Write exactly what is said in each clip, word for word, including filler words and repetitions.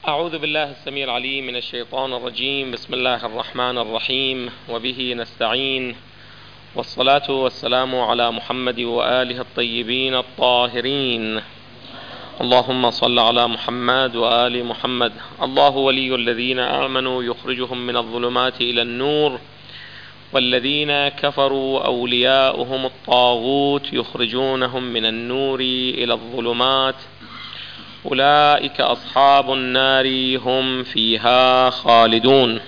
أعوذ بالله السميع العليم من الشيطان الرجيم. بسم الله الرحمن الرحيم، وبه نستعين، والصلاة والسلام على محمد وآله الطيبين الطاهرين. اللهم صل على محمد وآل محمد. الله ولي الذين آمنوا يخرجهم من الظلمات إلى النور، والذين كفروا أولياؤهم الطاغوت يخرجونهم من النور إلى الظلمات، أولئك أصحاب النار هم فيها خالدون.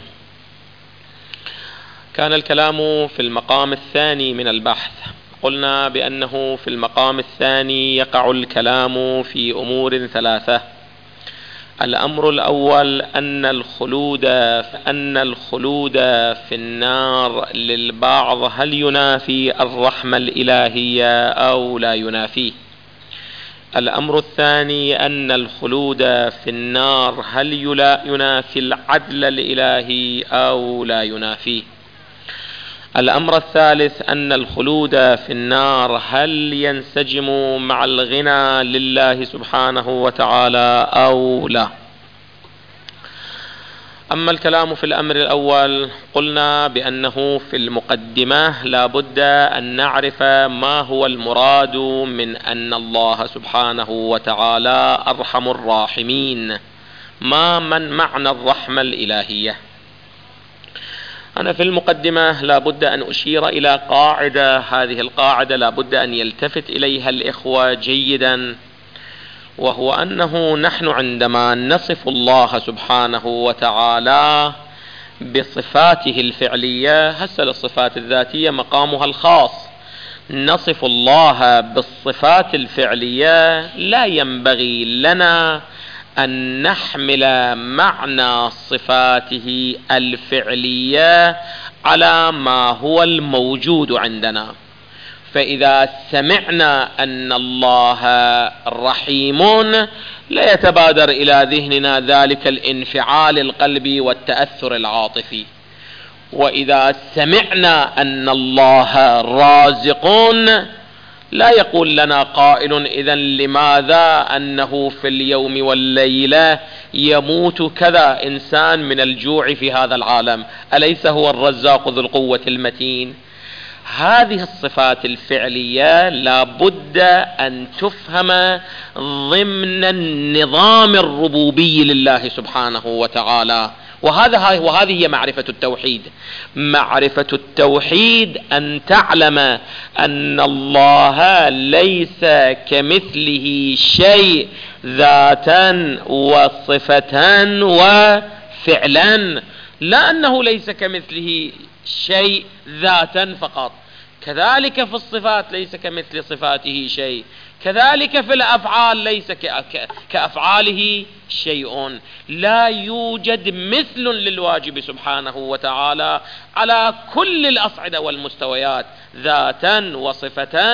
كان الكلام في المقام الثاني من البحث. قلنا بأنه في المقام الثاني يقع الكلام في أمور ثلاثة. الأمر الأول أن الخلود أن الخلود في النار للبعض هل ينافي الرحمة الإلهية أو لا ينافيه؟ الأمر الثاني أن الخلود في النار هل ينافي العدل الإلهي أو لا ينافيه؟ الأمر الثالث أن الخلود في النار هل ينسجم مع الغنى لله سبحانه وتعالى أو لا؟ أما الكلام في الأمر الأول، قلنا بأنه في المقدمة لا بد أن نعرف ما هو المراد من أن الله سبحانه وتعالى أرحم الراحمين. ما من معنى الرحمة الإلهية؟ أنا في المقدمة لا بد أن أشير إلى قاعدة. هذه القاعدة لا بد أن يلتفت إليها الإخوة جيدا، وهو أنه نحن عندما نصف الله سبحانه وتعالى بصفاته الفعلية، هسه الصفات الذاتية مقامها الخاص، نصف الله بالصفات الفعلية، لا ينبغي لنا أن نحمل معنى صفاته الفعلية على ما هو الموجود عندنا. فإذا سمعنا أن الله رحيم لا يتبادر إلى ذهننا ذلك الانفعال القلبي والتأثر العاطفي. وإذا سمعنا أن الله رازق لا يقول لنا قائل إذن لماذا أنه في اليوم والليلة يموت كذا إنسان من الجوع في هذا العالم، أليس هو الرزاق ذو القوة المتين؟ هذه الصفات الفعلية لا بد أن تفهم ضمن النظام الربوبي لله سبحانه وتعالى. وهذا وهذه هي معرفة التوحيد. معرفة التوحيد أن تعلم أن الله ليس كمثله شيء ذاتا وصفة وفعلا، لا أنه ليس كمثله شيء ذاتا فقط، كذلك في الصفات ليس كمثل صفاته شيء، كذلك في الأفعال ليس كأفعاله شيء. لا يوجد مثل للواجب سبحانه وتعالى على كل الأصعدة والمستويات، ذاتا وصفة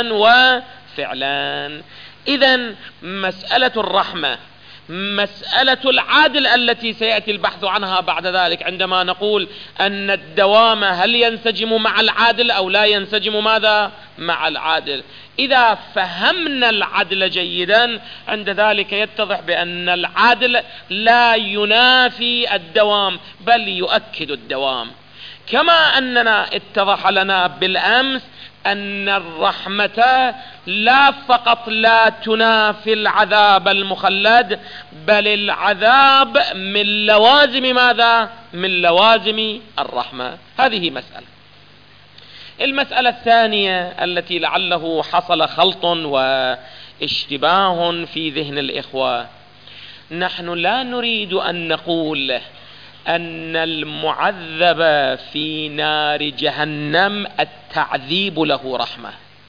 وفعلا. إذن مسألة الرحمة، مسألة العدل التي سيأتي البحث عنها بعد ذلك، عندما نقول أن الدوام هل ينسجم مع العدل أو لا ينسجم ماذا مع العدل. إذا فهمنا العدل جيدا عند ذلك يتضح بأن العدل لا ينافي الدوام بل يؤكد الدوام. كما أننا اتضح لنا بالأمس أن الرحمة لا فقط لا تنافي العذاب المخلد، بل العذاب من لوازم ماذا؟ من لوازم الرحمة. هذه مسألة. المسألة الثانية التي لعله حصل خلط واشتباه في ذهن الإخوة، نحن لا نريد أن نقول أن المعذب في نار جهنم التعذيب له رحمة.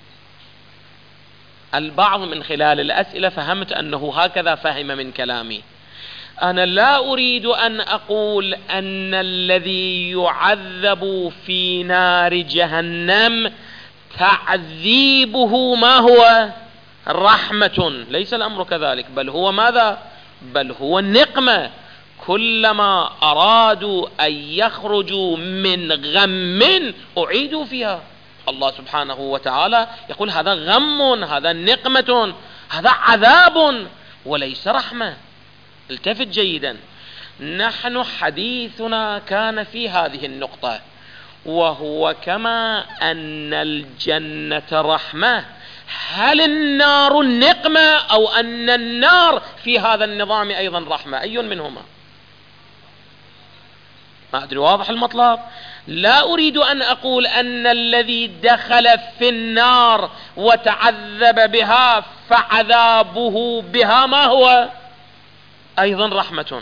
البعض من خلال الأسئلة فهمت أنه هكذا فهم من كلامي. أنا لا أريد أن أقول أن الذي يعذب في نار جهنم تعذيبه ما هو رحمة، ليس الأمر كذلك، بل هو ماذا؟ بل هو النقمة. كلما أرادوا أن يخرجوا من غم أعيدوا فيها. الله سبحانه وتعالى يقول هذا غم، هذا نقمة، هذا عذاب وليس رحمة. التفت جيدا. نحن حديثنا كان في هذه النقطة، وهو كما أن الجنة رحمة، هل النار نقمة أو أن النار في هذا النظام أيضا رحمة؟ أي منهما؟ ما أدري واضح المطلب. لا أريد أن أقول أن الذي دخل في النار وتعذب بها فعذابه بها ما هو؟ أيضا رحمة.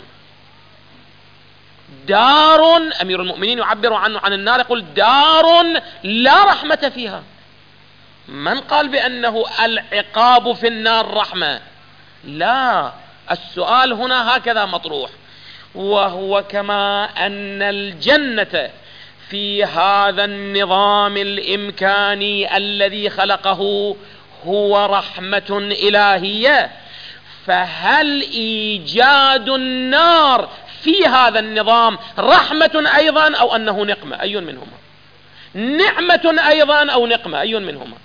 دار أمير المؤمنين يعبر عنه عن النار يقول دار لا رحمة فيها. من قال بأنه العقاب في النار رحمة؟ لا، السؤال هنا هكذا مطروح، وهو كما أن الجنة في هذا النظام الإمكاني الذي خلقه هو رحمة إلهية، فهل إيجاد النار في هذا النظام رحمة أيضا أو أنه نقمة؟ أي منهما؟ نعمة أيضا أو نقمة؟ أي منهما؟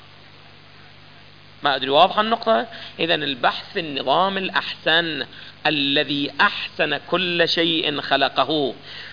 ما أدري واضح النقطة. إذن البحث في النظام الأحسن الذي أحسن كل شيء خلقه،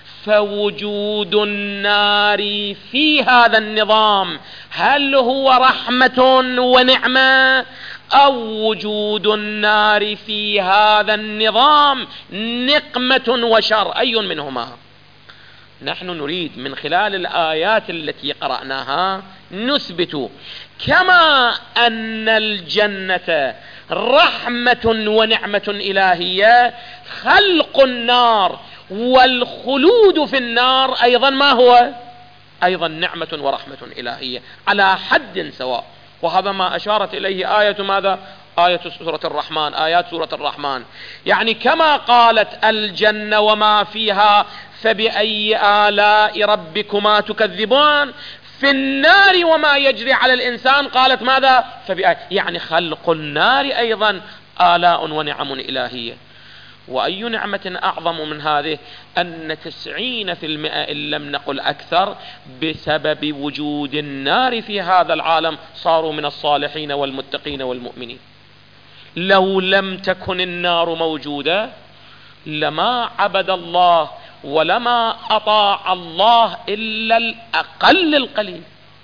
فوجود النار في هذا النظام هل هو رحمة ونعمة أو وجود النار في هذا النظام نقمة وشر؟ أي منهما؟ نحن نريد من خلال الآيات التي قرأناها نثبت كما أن الجنة رحمة ونعمة إلهية، خلق النار والخلود في النار أيضا ما هو؟ أيضا نعمة ورحمة إلهية على حد سواء. وهذا ما أشارت إليه آية ماذا؟ آية سورة الرحمن، آيات سورة الرحمن. يعني كما قالت الجنة وما فيها فبأي آلاء ربكما تكذبان، في النار وما يجري على الإنسان قالت ماذا؟ فبأي، يعني خلق النار أيضا آلاء ونعم إلهية. وأي نعمة أعظم من هذه؟ أن تسعين في المئة إن لم نقل أكثر بسبب وجود النار في هذا العالم صاروا من الصالحين والمتقين والمؤمنين. لو لم تكن النار موجودة لما عبد الله ولما أطاع الله إلا الأقل القليل،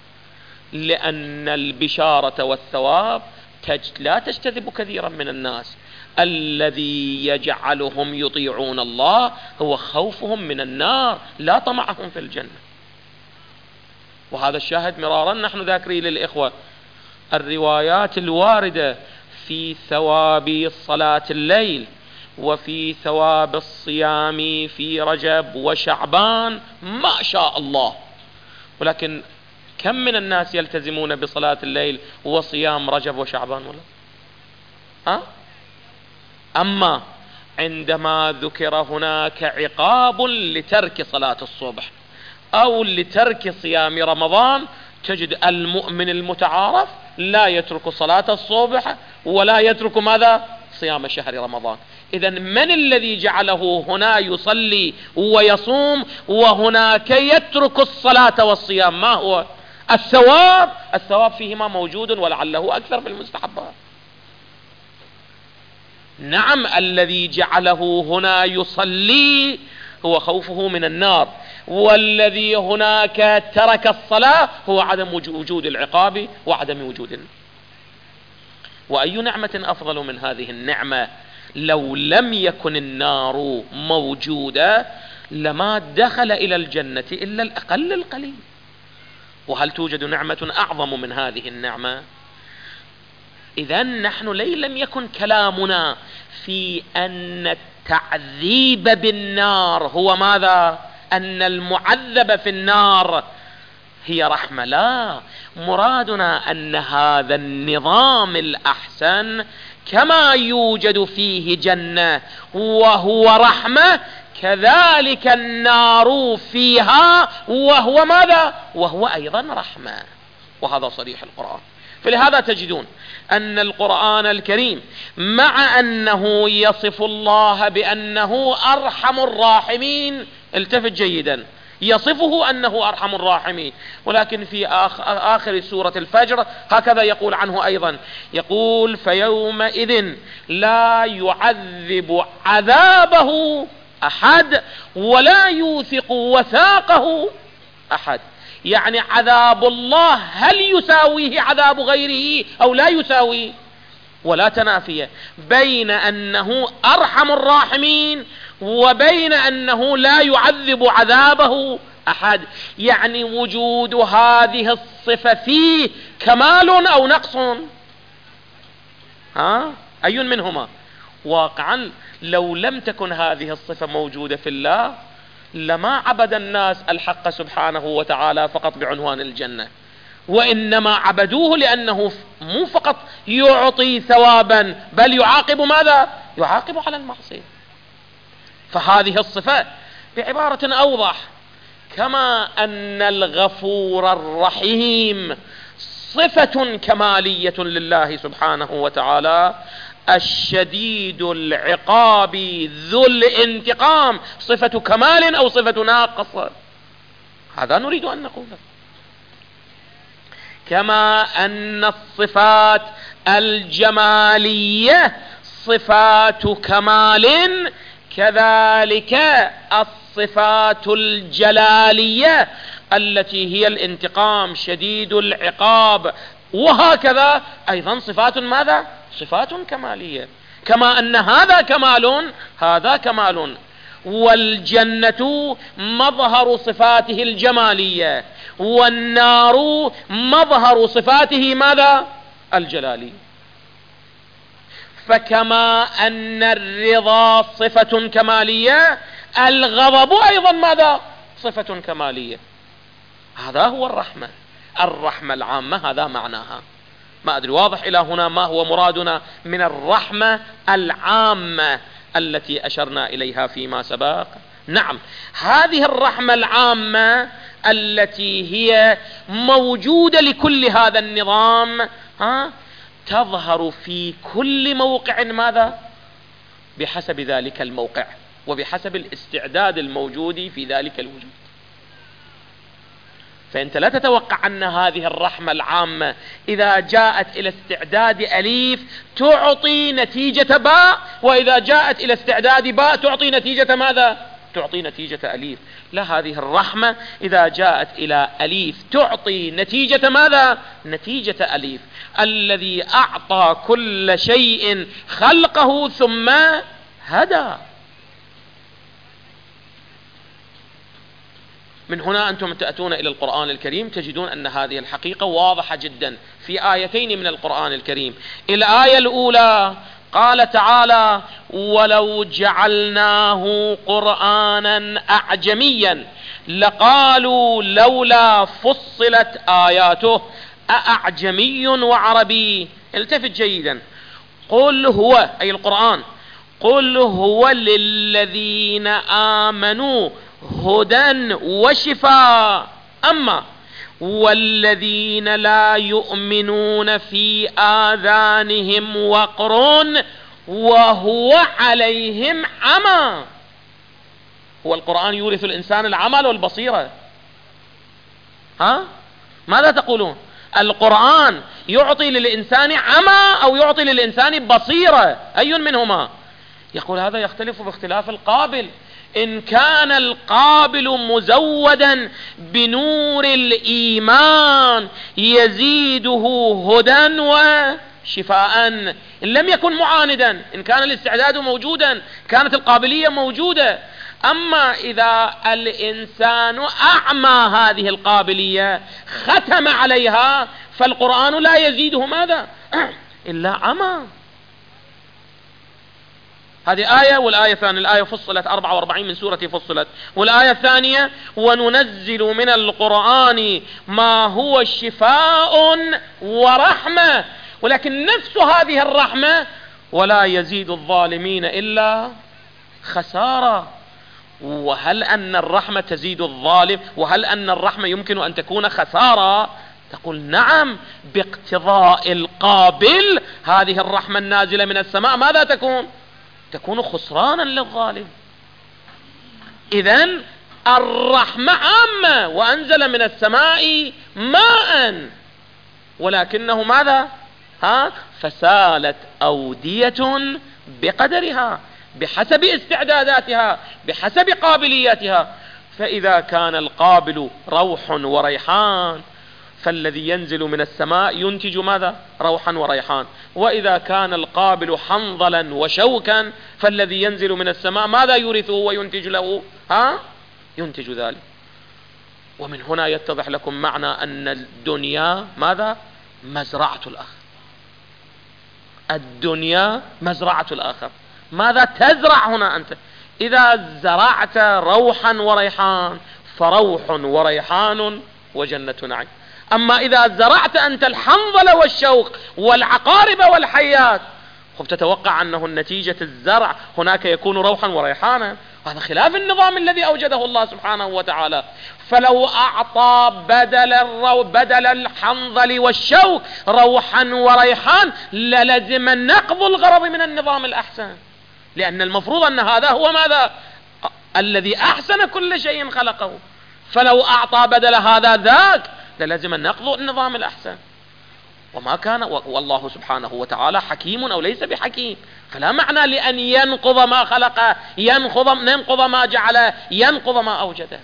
لأن البشارة والثواب لا تجتذب كثيرا من الناس. الذي يجعلهم يطيعون الله هو خوفهم من النار لا طمعهم في الجنة. وهذا الشاهد مرارا نحن ذاكرين للإخوة الروايات الواردة في ثواب صلاة الليل وفي ثواب الصيام في رجب وشعبان ما شاء الله، ولكن كم من الناس يلتزمون بصلاة الليل وصيام رجب وشعبان؟ ولا ها؟ أما عندما ذكر هناك عقاب لترك صلاة الصبح أو لترك صيام رمضان، تجد المؤمن المتعارف لا يترك صلاة الصبح ولا يترك ماذا؟ صيام شهر رمضان. إذن من الذي جعله هنا يصلي ويصوم وهناك يترك الصلاة والصيام؟ ما هو الثواب؟ الثواب فيهما موجود ولعله أكثر في المستحبات. نعم، الذي جعله هنا يصلي هو خوفه من النار، والذي هناك ترك الصلاة هو عدم وجود العقاب وعدم وجود النار. وأي نعمة أفضل من هذه النعمة؟ لو لم يكن النار موجودة لما دخل إلى الجنة إلا الأقل القليل. وهل توجد نعمة أعظم من هذه النعمة؟ إذن نحن لي لم يكن كلامنا في أن التعذيب بالنار هو ماذا؟ أن المعذب في النار هي رحمة. لا، مرادنا أن هذا النظام الأحسن كما يوجد فيه جنة وهو رحمة، كذلك النار فيها وهو ماذا؟ وهو أيضا رحمة. وهذا صريح القرآن. فلهذا تجدون أن القرآن الكريم مع أنه يصف الله بأنه أرحم الراحمين، التفت جيدا، يصفه أنه أرحم الراحمين، ولكن في آخر سورة الفجر هكذا يقول عنه أيضا، يقول فيومئذ لا يعذب عذابه أحد ولا يوثق وثاقه أحد. يعني عذاب الله هل يساويه عذاب غيره أو لا يساويه؟ ولا تنافية بين أنه أرحم الراحمين وبين أنه لا يعذب عذابه أحد. يعني وجود هذه الصفة فيه كمال أو نقص؟ ها؟ أي منهما؟ واقعا لو لم تكن هذه الصفة موجودة في الله لما عبد الناس الحق سبحانه وتعالى فقط بعنوان الجنة، وإنما عبدوه لأنه مو فقط يعطي ثوابا بل يعاقب ماذا؟ يعاقب على المعصية. فهذه الصفة بعبارة أوضح، كما أن الغفور الرحيم صفة كمالية لله سبحانه وتعالى، الشديد العقاب ذو الانتقام صفة كمال أو صفة ناقصة؟ هذا نريد أن نقوله. كما أن الصفات الجمالية صفات كمال، كذلك الصفات الجلالية التي هي الانتقام شديد العقاب وهكذا أيضا صفات ماذا؟ صفات كمالية. كما أن هذا كمال هذا كمال. والجنة مظهر صفاته الجمالية والنار مظهر صفاته ماذا؟ الجلالية. فكما أن الرضا صفة كمالية الغضب أيضا ماذا؟ صفة كمالية. هذا هو الرحمة، الرحمة العامة هذا معناها. ما أدري واضح إلى هنا ما هو مرادنا من الرحمة العامة التي أشرنا إليها فيما سبق؟ نعم، هذه الرحمة العامة التي هي موجودة لكل هذا النظام ها تظهر في كل موقع ماذا؟ بحسب ذلك الموقع وبحسب الاستعداد الموجود في ذلك الوجود. فأنت لا تتوقع أن هذه الرحمة العامة إذا جاءت إلى استعداد أليف تعطي نتيجة باء، وإذا جاءت إلى استعداد باء تعطي نتيجة ماذا؟ تعطي نتيجة أليف. لا، هذه الرحمة إذا جاءت إلى أليف تعطي نتيجة ماذا؟ نتيجة أليف. الذي أعطى كل شيء خلقه ثم هدى. من هنا أنتم تأتون إلى القرآن الكريم تجدون أن هذه الحقيقة واضحة جدا في آيتين من القرآن الكريم. الآية الأولى قال تعالى: ولو جعلناه قرآنا أعجميا لقالوا لولا فصلت آياته أأعجمي وعربي. التفت جيدا. قل هو، أي القرآن، قل هو للذين آمنوا هدى وشفاء، أما والذين لا يؤمنون في آذانهم وقر وهو عليهم عمى. هو القرآن يورث الإنسان العمى والبصيرة؟ ها؟ ماذا تقولون؟ القرآن يعطي للإنسان عمى أو يعطي للإنسان بصيرة؟ أي منهما؟ يقول هذا يختلف باختلاف القابل. إن كان القابل مزودا بنور الإيمان يزيده هدى وشفاء، إن لم يكن معاندا، إن كان الاستعداد موجودا كانت القابلية موجودة. أما إذا الإنسان أعمى هذه القابلية ختم عليها فالقرآن لا يزيده ماذا؟ إلا عمى. هذه آية. والآية الثانية، الآية فصلت أربعة وأربعين من سورة فصلت. والآية الثانية: وننزل من القرآن ما هو شفاء ورحمة. ولكن نفس هذه الرحمة ولا يزيد الظالمين إلا خسارة. وهل أن الرحمة تزيد الظالم؟ وهل أن الرحمة يمكن أن تكون خسارة؟ تقول نعم، باقتضاء القابل هذه الرحمة النازلة من السماء ماذا تكون؟ تكون خسرانا للظالم. إذن الرحمة عامة، وأنزل من السماء ماء، ولكنه ماذا؟ ها؟ فسالت أودية بقدرها، بحسب استعداداتها، بحسب قابلياتها. فإذا كان القابل روح وريحان فالذي ينزل من السماء ينتج ماذا؟ روحا وريحان. وإذا كان القابل حنظلا وشوكا فالذي ينزل من السماء ماذا يورثه وينتج له؟ ها؟ ينتج ذلك. ومن هنا يتضح لكم معنى أن الدنيا ماذا؟ مزرعة الآخر. الدنيا مزرعة الآخر. ماذا تزرع هنا أنت؟ إذا زرعت روحا وريحان فروح وريحان وجنة نعيم. أما إذا زرعت أنت الحنظل والشوك والعقارب والحيات تتوقع أنه النتيجة الزرع هناك يكون روحا وريحانا. هذا خلاف النظام الذي أوجده الله سبحانه وتعالى. فلو أعطى بدل الرو بدل الحنظل والشوك روحا وريحان للزم نقض الغرض من النظام الأحسن، لأن المفروض أن هذا هو ماذا؟ الذي أحسن كل شيء خلقه. فلو أعطى بدل هذا ذاك للزم نقض النظام الأحسن. وما كان، والله سبحانه وتعالى حكيم أو ليس بحكيم، فلا معنى لأن ينقض ما خلق، ينقض, ينقض ما جعل، ينقض ما أوجده.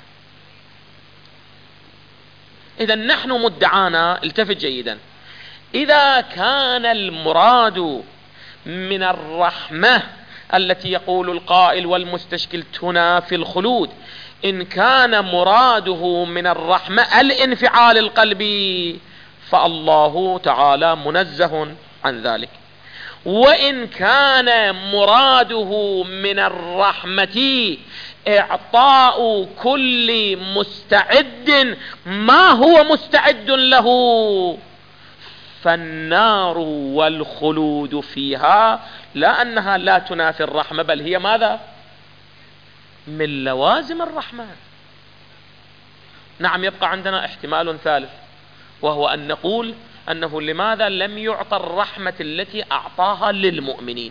إذا نحن مدعانا، التفت جيدا، إذا كان المراد من الرحمة التي يقول القائل والمستشكل تنافي الخلود، إن كان مراده من الرحمة الانفعال القلبي فالله تعالى منزه عن ذلك. وإن كان مراده من الرحمة إعطاء كل مستعد ما هو مستعد له فالنار والخلود فيها لا أنها لا تنافي الرحمة، بل هي ماذا؟ من لوازم الرحمة. نعم، يبقى عندنا احتمال ثالث، وهو أن نقول أنه لماذا لم يعطى الرحمة التي أعطاها للمؤمنين؟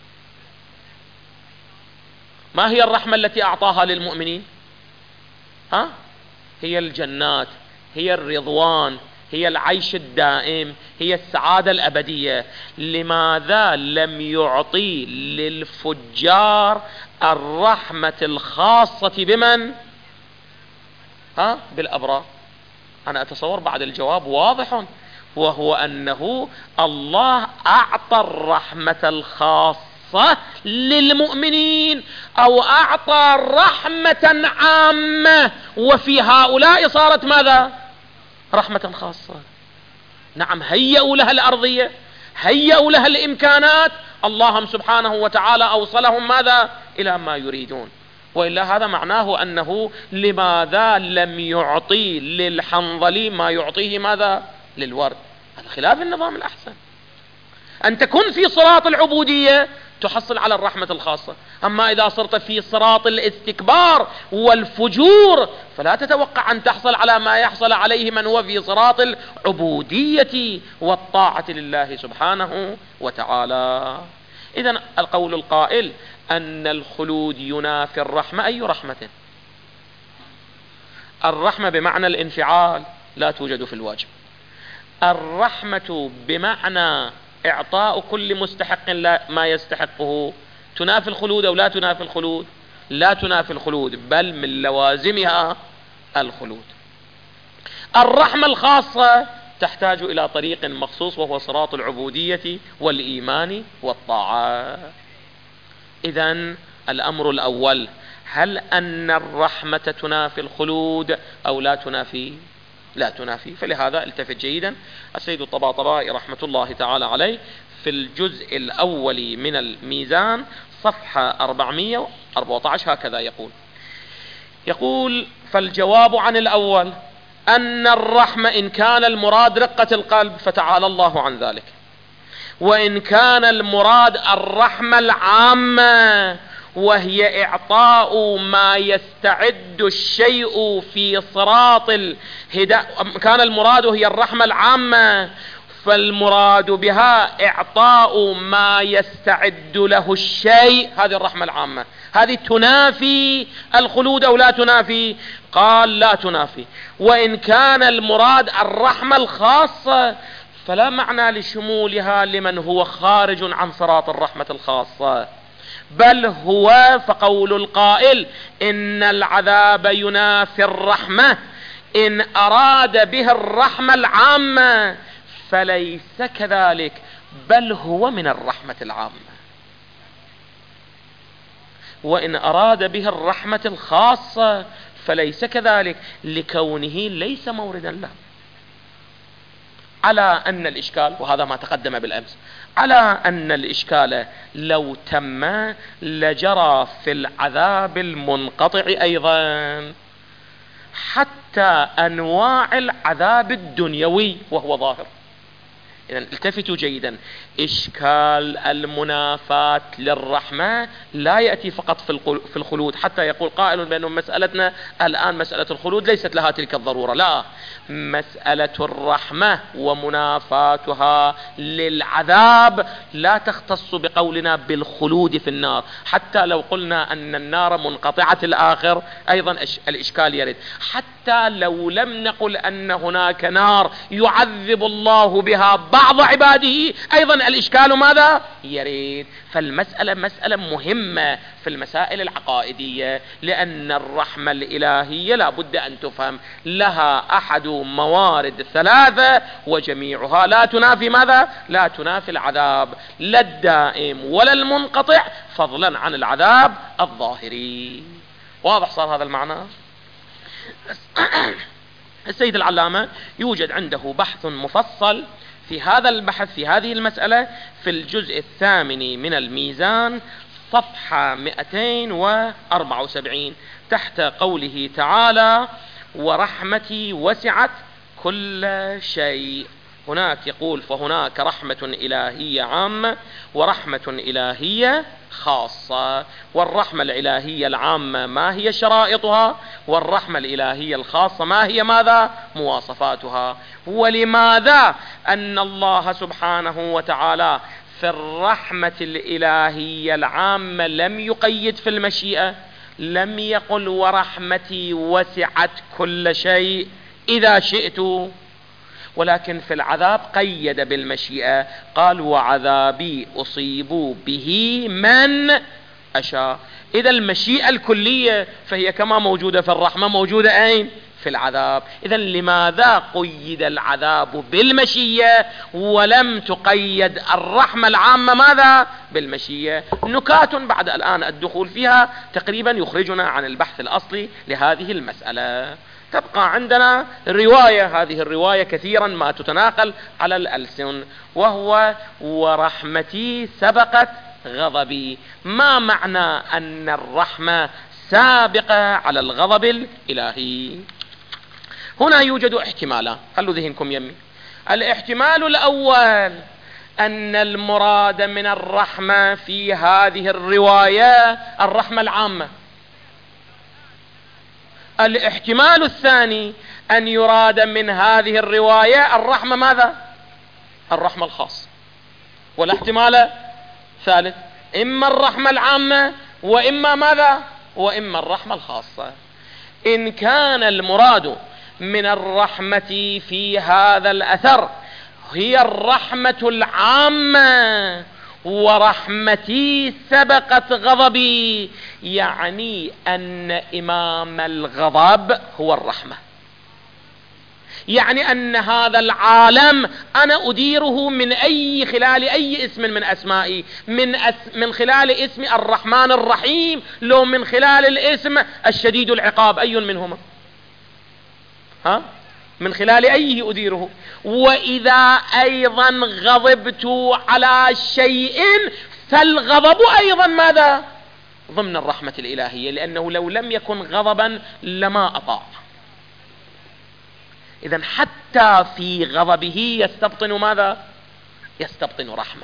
ما هي الرحمة التي أعطاها للمؤمنين؟ ها؟ هي الجنات، هي الرضوان، هي العيش الدائم، هي السعادة الأبدية. لماذا لم يعطي للفجار الرحمة الخاصة بمن؟ ها؟ بالأبرار. أنا أتصور بعد الجواب واضح، وهو أنه الله أعطى الرحمة الخاصة للمؤمنين، أو أعطى رحمة عامة وفي هؤلاء صارت ماذا؟ رحمة خاصة. نعم، هيئوا لها الأرضية، هيئوا لها الإمكانات، اللهم سبحانه وتعالى أوصلهم ماذا؟ إلى ما يريدون. وإلا هذا معناه أنه لماذا لم يعطي للحنظلي ما يعطيه ماذا؟ للورد. هذا خلاف النظام الأحسن. أن تكون في صراط العبودية تحصل على الرحمة الخاصة، أما إذا صرت في صراط الاستكبار والفجور فلا تتوقع أن تحصل على ما يحصل عليه من هو في صراط العبودية والطاعة لله سبحانه وتعالى. إذن القول القائل أن الخلود ينافي الرحمة، أي رحمة؟ الرحمة بمعنى الانفعال لا توجد في الواجب. الرحمة بمعنى إعطاء كل مستحق ما يستحقه تنافي الخلود أو لا تنافي الخلود؟ لا تنافي الخلود، بل من لوازمها الخلود. الرحمة الخاصة تحتاج إلى طريق مخصوص وهو صراط العبودية والإيمان والطاعة. إذن الأمر الأول، هل أن الرحمة تنافي الخلود أو لا تنافي؟ لا تنافي. فلهذا التفت جيدا، السيد الطباطبائي رحمة الله تعالى عليه في الجزء الأول من الميزان صفحة أربعمائة وأربعة عشر هكذا يقول يقول فالجواب عن الأول أن الرحمة إن كان المراد رقة القلب فتعالى الله عن ذلك، وإن كان المراد الرحمة العامة وهي إعطاء ما يستعد الشيء في صراط الهداية، كان المراد هي الرحمة العامة فالمراد بها إعطاء ما يستعد له الشيء، هذه الرحمة العامة. هذه تنافي الخلود أو لا تنافي؟ قال لا تنافي. وإن كان المراد الرحمة الخاصة فلا معنى لشمولها لمن هو خارج عن صراط الرحمة الخاصة، بل هو فقول القائل إن العذاب ينافي الرحمة إن أراد به الرحمة العامة فليس كذلك، بل هو من الرحمة العامة، وإن أراد به الرحمة الخاصة فليس كذلك لكونه ليس موردا له. على أن الإشكال، وهذا ما تقدم بالأمس، على أن الإشكال لو تم لجرى في العذاب المنقطع أيضا حتى أنواع العذاب الدنيوي وهو ظاهر. إذن التفتوا جيدا، إشكال المنافاة للرحمة لا يأتي فقط في الخلود حتى يقول قائل بأن مسألتنا الآن مسألة الخلود ليست لها تلك الضرورة، لا، مسألة الرحمة ومنافاتها للعذاب لا تختص بقولنا بالخلود في النار. حتى لو قلنا أن النار منقطعة الآخر أيضا الإشكال يرد، حتى لو لم نقل أن هناك نار يعذب الله بها بعض عباده أيضا الإشكال ماذا يريد. فالمسألة مسألة مهمة في المسائل العقائدية، لأن الرحمة الإلهية لا بد أن تفهم لها أحد موارد ثلاثة وجميعها لا تنافي ماذا؟ لا تنافي العذاب، لا الدائم ولا المنقطع، فضلا عن العذاب الظاهري. واضح صار هذا المعنى؟ السيد العلامة يوجد عنده بحث مفصل في هذا البحث في هذه المسألة في الجزء الثامن من الميزان صفحة مئتين وأربعة وسبعين تحت قوله تعالى ورحمتي وسعت كل شيء. هناك يقول فهناك رحمة إلهية عامة ورحمة إلهية خاصة، والرحمة الإلهية العامة ما هي شرائطها، والرحمة الإلهية الخاصة ما هي ماذا مواصفاتها. ولماذا أن الله سبحانه وتعالى في الرحمة الإلهية العامة لم يقيد في المشيئة، لم يقل ورحمتي وسعت كل شيء إذا شئت، ولكن في العذاب قيد بالمشيئة، قال وعذابي أصيب به من أشاء. إذا المشيئة الكلية فهي كما موجودة في الرحمة موجودة أين؟ في العذاب. إذا لماذا قيد العذاب بالمشيئة ولم تقيد الرحمة العامة ماذا؟ بالمشيئة. نكات بعد الآن الدخول فيها تقريبا يخرجنا عن البحث الأصلي لهذه المسألة. تبقى عندنا رواية، هذه الرواية كثيرا ما تتناقل على الألسن، وهو ورحمتي سبقت غضبي. ما معنى أن الرحمة سابقة على الغضب الإلهي؟ هنا يوجد احتمالان، خلوا ذهنكم يمي. الاحتمال الأول أن المراد من الرحمة في هذه الرواية الرحمة العامة. الاحتمال الثاني أن يراد من هذه الرواية الرحمة ماذا؟ الرحمة الخاصة. والاحتمال ثالث، إما الرحمة العامة وإما ماذا؟ وإما الرحمة الخاصة. إن كان المراد من الرحمة في هذا الأثر هي الرحمة العامة ورحمتي سبقت غضبي، يعني أن إمام الغضب هو الرحمة، يعني أن هذا العالم أنا أديره من أي خلال أي اسم من أسمائي، من, أس من خلال اسم الرحمن الرحيم، لو من خلال الاسم الشديد العقاب، أي منهما؟ ها؟ من خلال أيه أديره؟ وإذا أيضا غضبت على شيء فالغضب أيضا ماذا؟ ضمن الرحمة الإلهية، لأنه لو لم يكن غضبا لما أطاع. إذن حتى في غضبه يستبطن ماذا؟ يستبطن رحمة.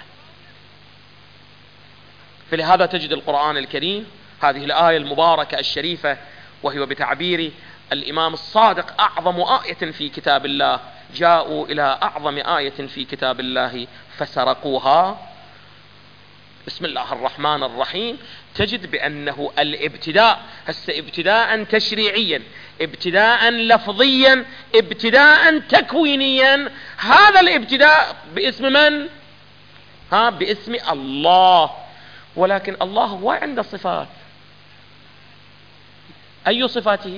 فلهذا تجد القرآن الكريم هذه الآية المباركة الشريفة، وهي بتعبير الإمام الصادق أعظم آية في كتاب الله، جاءوا إلى أعظم آية في كتاب الله فسرقوها. بسم الله الرحمن الرحيم، تجد بأنه الابتداء هس ابتداء تشريعيا، ابتداء لفظيا، ابتداء تكوينيا. هذا الابتداء باسم من؟ ها، باسم الله. ولكن الله هو عنده صفات. أي صفاته؟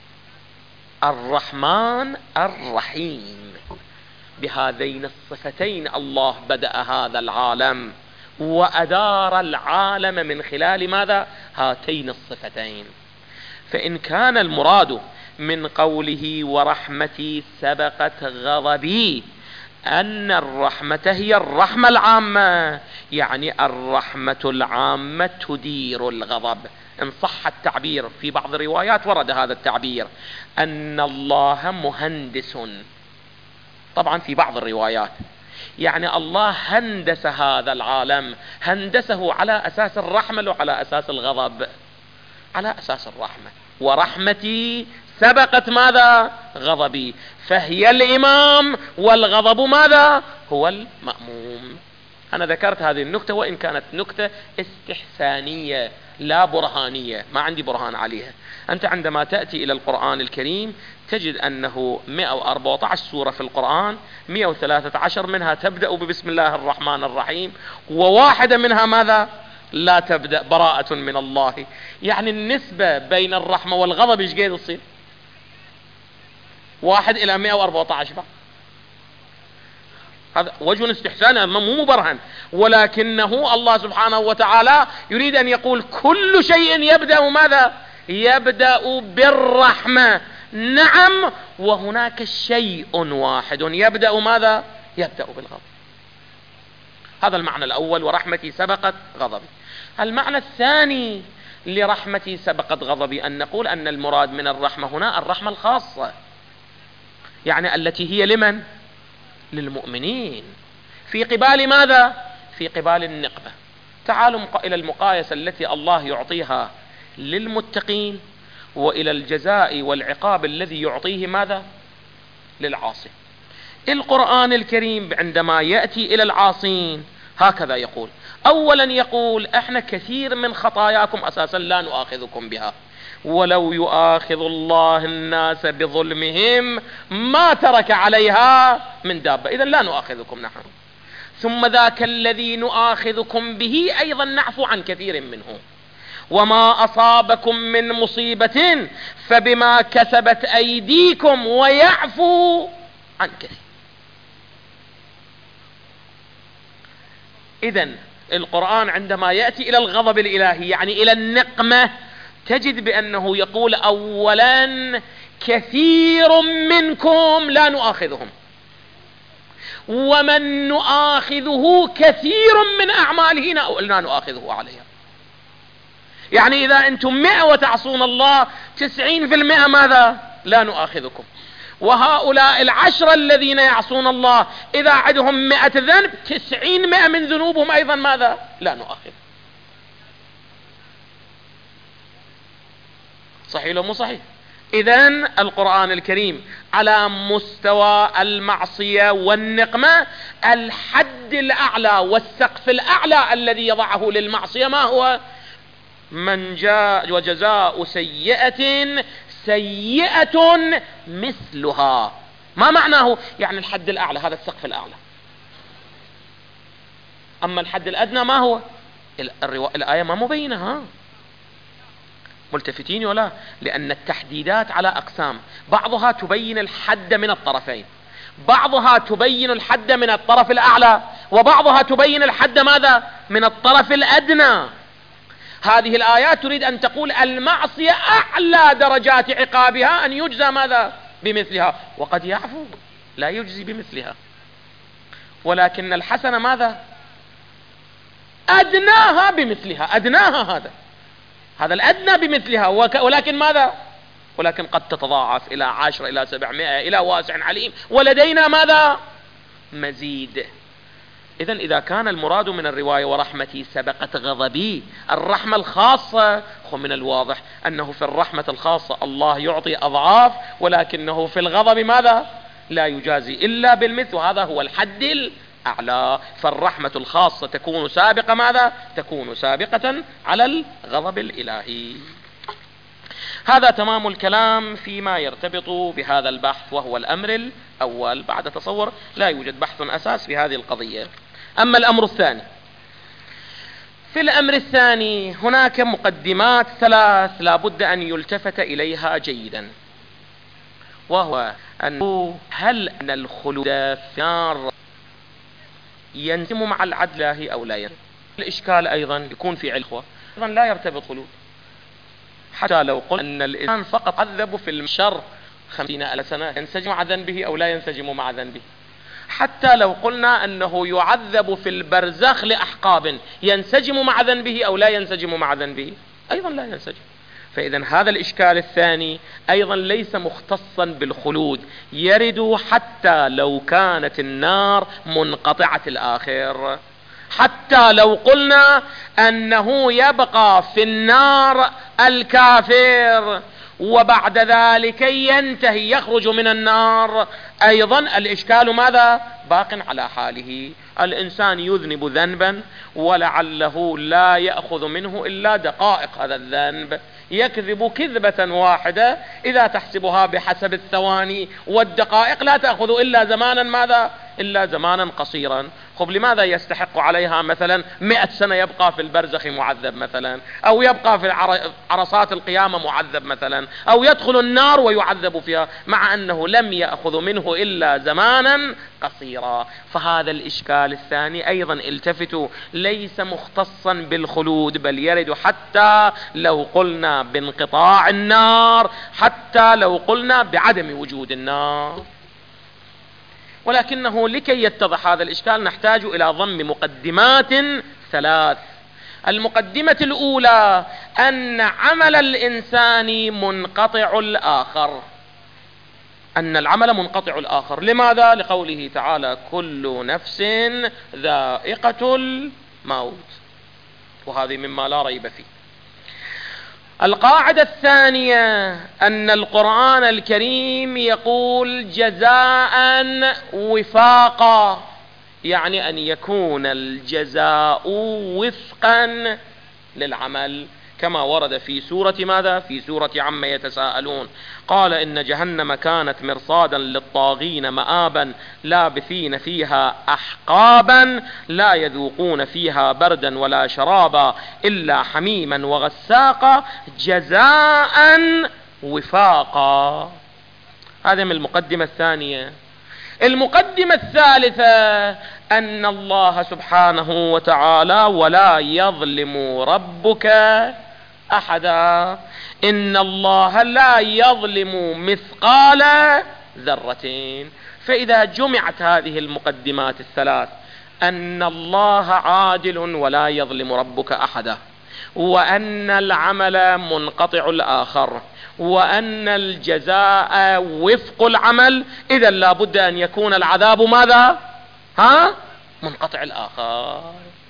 الرحمن الرحيم. بهذين الصفتين الله بدأ هذا العالم وأدار العالم من خلال ماذا؟ هاتين الصفتين. فإن كان المراد من قوله ورحمتي سبقت غضبي أن الرحمة هي الرحمة العامة، يعني الرحمة العامة تدير الغضب، إن صح التعبير. في بعض الروايات ورد هذا التعبير أن الله مهندس، طبعا في بعض الروايات، يعني الله هندس هذا العالم، هندسه على أساس الرحمة وعلى أساس الغضب. على أساس الرحمة، ورحمتي سبقت ماذا؟ غضبي، فهي الإمام والغضب ماذا؟ هو المأموم. أنا ذكرت هذه النكتة وإن كانت نكتة استحسانية لا برهانية، ما عندي برهان عليها. أنت عندما تأتي إلى القرآن الكريم تجد أنه مئة وأربعة عشر سورة في القرآن، مئة وثلاثة عشر منها تبدأ ببسم الله الرحمن الرحيم، وواحدة منها ماذا؟ لا تبدأ، براءة من الله. يعني النسبة بين الرحمة والغضب ايش قاعد تصير؟ واحد إلى مئة وأربعة عشر. هذا وجه استحسان مو مبرهن، ولكنه الله سبحانه وتعالى يريد أن يقول كل شيء يبدأ ماذا؟ يبدأ بالرحمة. نعم، وهناك شيء واحد يبدأ ماذا؟ يبدأ بالغضب. هذا المعنى الأول، ورحمتي سبقت غضبي. المعنى الثاني لرحمتي سبقت غضبي أن نقول أن المراد من الرحمة هنا الرحمة الخاصة، يعني التي هي لمن؟ للمؤمنين. في قبال ماذا؟ في قبال النقمة. تعالوا إلى المقايسة التي الله يعطيها للمتقين وإلى الجزاء والعقاب الذي يعطيه ماذا؟ للعاصي. القرآن الكريم عندما يأتي إلى العاصين هكذا يقول: أولا يقول احنا كثير من خطاياكم أساسا لا نؤاخذكم بها، ولو يؤاخذ الله الناس بظلمهم ما ترك عليها من دابة، إذن لا نؤاخذكم نحن. ثم ذاك الذي نؤاخذكم به أيضا نعفو عن كثير منه، وما أصابكم من مصيبة فبما كسبت أيديكم ويعفو عن كثير. إذن القرآن عندما يأتي إلى الغضب الإلهي يعني إلى النقمة تجد بأنه يقول أولا كثير منكم لا نؤاخذهم، ومن نؤاخذه كثير من أعماله لا نؤاخذه عليها. يعني إذا أنتم مئة وتعصون الله تسعين في المئة ماذا؟ لا نؤاخذكم. وهؤلاء العشرة الذين يعصون الله إذا عندهم مئة ذنب تسعين مئة من ذنوبهم أيضا ماذا؟ لا نؤاخذ. صحيح لو مو صحيح؟ إذن القرآن الكريم على مستوى المعصية والنقمة الحد الأعلى والسقف الأعلى الذي يضعه للمعصية ما هو؟ من جاء وجزاء سيئة سيئة مثلها. ما معناه؟ يعني الحد الأعلى، هذا السقف الأعلى. أما الحد الأدنى ما هو؟ الروا... الآية ما مبينة. ها ملتفتين ولا؟ لأن التحديدات على أقسام، بعضها تبين الحد من الطرفين، بعضها تبين الحد من الطرف الأعلى، وبعضها تبين الحد ماذا؟ من الطرف الأدنى. هذه الآيات تريد أن تقول المعصية أعلى درجات عقابها أن يجزى ماذا؟ بمثلها، وقد يعفو لا يجزي بمثلها. ولكن الحسنة ماذا؟ أدناها بمثلها، أدناها هذا هذا الأدنى بمثلها، ولكن ماذا؟ ولكن قد تتضاعف إلى عشرة إلى سبعمائة إلى واسع عليم، ولدينا ماذا؟ مزيد. إذن إذا كان المراد من الرواية ورحمتي سبقت غضبي الرحمة الخاصة، من الواضح أنه في الرحمة الخاصة الله يعطي أضعاف، ولكنه في الغضب ماذا؟ لا يجازي إلا بالمثل، وهذا هو الحد الأعلى. فالرحمة الخاصة تكون سابقة ماذا؟ تكون سابقة على الغضب الإلهي. هذا تمام الكلام فيما يرتبط بهذا البحث، وهو الأمر الأول. بعد تصور لا يوجد بحث أساس في هذه القضية. أما الأمر الثاني في الأمر الثاني هناك مقدمات ثلاث لا بد أن يلتفت إليها جيدا، وهو أنه هل أن الخلود في النار ينتم مع العدل أو لا ينتم؟ الإشكال أيضا يكون في علخوة أيضا لا يرتبط خلود، حتى لو قلنا أن الإنسان فقط عذب في الشر خمسين ألف سنة ينسجم مع ذنبه أو لا ينسجم مع ذنبه، حتى لو قلنا أنه يعذب في البرزخ لأحقاب ينسجم مع ذنبه أو لا ينسجم مع ذنبه، أيضا لا ينسجم. فإذا هذا الإشكال الثاني أيضا ليس مختصا بالخلود، يرد حتى لو كانت النار منقطعة الآخر، حتى لو قلنا أنه يبقى في النار الكافر وبعد ذلك ينتهي يخرج من النار، أيضا الإشكال ماذا؟ باق على حاله. الإنسان يذنب ذنبا ولعله لا يأخذ منه إلا دقائق هذا الذنب، يكذب كذبة واحدة إذا تحسبها بحسب الثواني والدقائق لا تأخذ إلا زمانا ماذا؟ إلا زمانا قصيرا. خب لماذا يستحق عليها مثلا مئة سنة يبقى في البرزخ معذب مثلا، أو يبقى في عرصات القيامة معذب مثلا، أو يدخل النار ويعذب فيها مع أنه لم يأخذ منه إلا زمانا قصيرا؟ فهذا الإشكال الثاني أيضا التفتوا ليس مختصا بالخلود، بل يرد حتى لو قلنا بانقطاع النار، حتى لو قلنا بعدم وجود النار. ولكنه لكي يتضح هذا الإشكال نحتاج إلى ضم مقدمات ثلاث. المقدمة الأولى أن عمل الإنسان منقطع الآخر، أن العمل منقطع الآخر. لماذا؟ لقوله تعالى كل نفس ذائقة الموت، وهذه مما لا ريب فيه. القاعدة الثانية أن القرآن الكريم يقول جزاء وفاقا، يعني أن يكون الجزاء وفقا للعمل، كما ورد في سورة ماذا؟ في سورة عما يتساءلون، قال إن جهنم كانت مرصادا للطاغين مآبا لابثين فيها أحقابا لا يذوقون فيها بردا ولا شرابا إلا حميما وغساقا جزاء وفاقا. هذا من المقدمة الثانية. المقدمة الثالثة أن الله سبحانه وتعالى ولا يظلم ربك أحدا، إن الله لا يظلم مثقال ذرة. فإذا جمعت هذه المقدمات الثلاث، أن الله عادل ولا يظلم ربك أحدا، وأن العمل منقطع الآخر، وأن الجزاء وفق العمل، إذا لا بد أن يكون العذاب ماذا؟ ها؟ منقطع الآخر.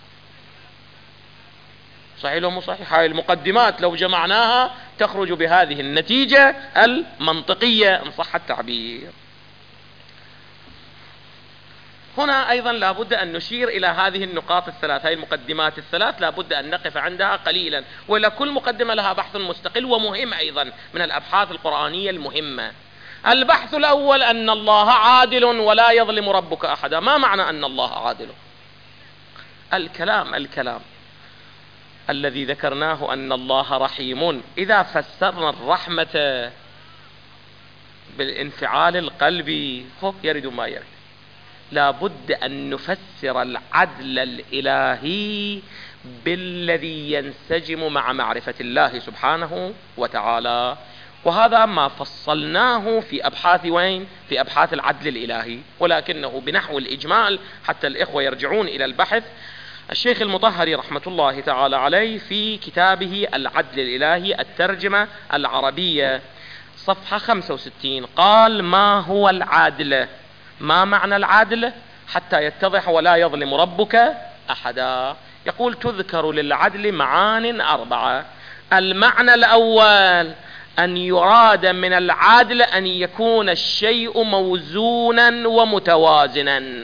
صحيح ولا مو صحيح؟ هاي المقدمات لو جمعناها تخرج بهذه النتيجة المنطقية إن صح التعبير. هنا أيضا لا بد أن نشير إلى هذه النقاط الثلاث، هذه المقدمات الثلاث لا بد أن نقف عندها قليلا، وإلى كل مقدمة لها بحث مستقل ومهم أيضا من الأبحاث القرآنية المهمة. البحث الأول أن الله عادل ولا يظلم ربك أحدا. ما معنى أن الله عادل؟ الكلام الكلام الذي ذكرناه أن الله رحيم، إذا فسرنا الرحمة بالانفعال القلبي يرد ما يرد. لا بد أن نفسر العدل الإلهي بالذي ينسجم مع معرفة الله سبحانه وتعالى، وهذا ما فصلناه في أبحاث وين؟ في أبحاث العدل الإلهي، ولكنه بنحو الإجمال حتى الإخوة يرجعون إلى البحث. الشيخ المطهري رحمة الله تعالى عليه في كتابه العدل الإلهي الترجمة العربية صفحة خمسة وستين قال ما هو العدل؟ ما معنى العدل حتى يتضح ولا يظلم ربك أحدا؟ يقول تذكر للعدل معان أربعة. المعنى الأول أن يراد من العدل أن يكون الشيء موزونا ومتوازنا.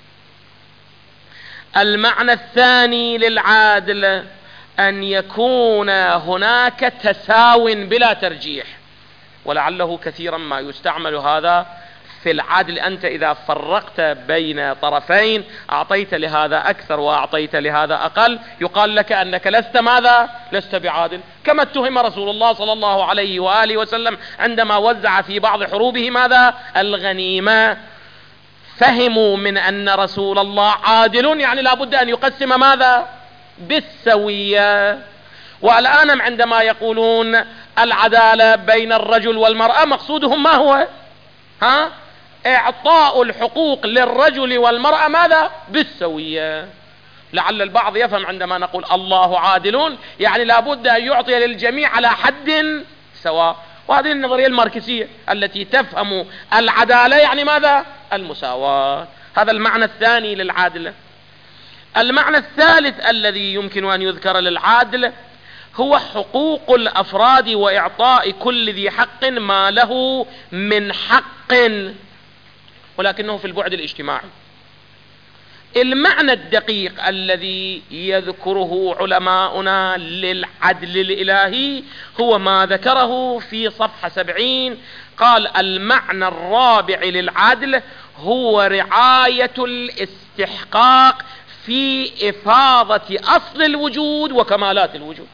المعنى الثاني للعدل أن يكون هناك تساو بلا ترجيح، ولعله كثيرا ما يستعمل هذا في العدل أنت إذا فرقت بين طرفين أعطيت لهذا أكثر وأعطيت لهذا أقل، يقال لك أنك لست ماذا؟ لست بعادل. كما اتهم رسول الله صلى الله عليه وآله وسلم عندما وزع في بعض حروبه ماذا؟ الغنيمة. فهموا من أن رسول الله عادل يعني لا بد أن يقسم ماذا؟ بالسوية. والآن عندما يقولون العدالة بين الرجل والمرأة مقصودهم ما هو؟ ها؟ إعطاء الحقوق للرجل والمرأة ماذا؟ بالسوية. لعل البعض يفهم عندما نقول الله عادل يعني لا بد أن يعطي للجميع على حد سواء، وهذه النظرية الماركسية التي تفهم العدالة يعني ماذا؟ المساواة. هذا المعنى الثاني للعادلة. المعنى الثالث الذي يمكن أن يذكر للعادل هو حقوق الأفراد وإعطاء كل ذي حق ما له من حق، ولكنه في البعد الاجتماعي. المعنى الدقيق الذي يذكره علماؤنا للعدل الإلهي هو ما ذكره في صفحة سبعين. قال المعنى الرابع للعدل هو رعاية الاستحقاق في إفاضة أصل الوجود وكمالات الوجود.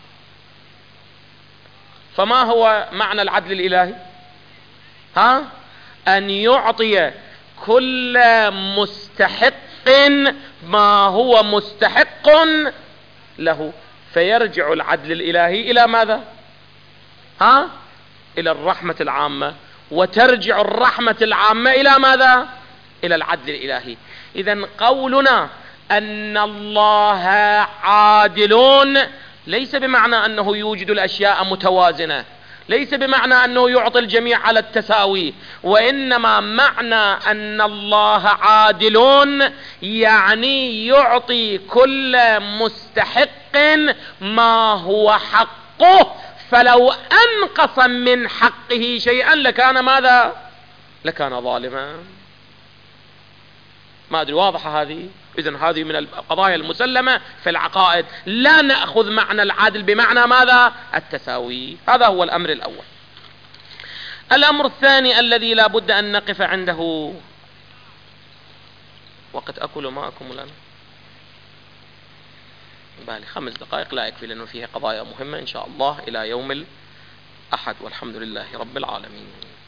فما هو معنى العدل الإلهي؟ ها؟ أن يعطي كل مستحق ما هو مستحق له، فيرجع العدل الإلهي إلى ماذا؟ ها؟ إلى الرحمة العامة، وترجع الرحمة العامة إلى ماذا؟ إلى العدل الإلهي. إذن قولنا أن الله عادل ليس بمعنى أنه يوجد الأشياء متوازنة، ليس بمعنى أنه يعطي الجميع على التساوي، وإنما معنى أن الله عادل يعني يعطي كل مستحق ما هو حقه، فلو أنقص من حقه شيئا لكان ماذا؟ لكان ظالما. ما أدري واضحة هذه؟ إذن هذه من القضايا المسلمة في العقائد. لا نأخذ معنى العدل بمعنى ماذا؟ التساوي. هذا هو الأمر الأول. الأمر الثاني الذي لا بد أن نقف عنده، وقت أكل ما أكمل أنا بالي خمس دقائق لا يكفي لأنه فيها قضايا مهمة إن شاء الله إلى يوم الأحد، والحمد لله رب العالمين.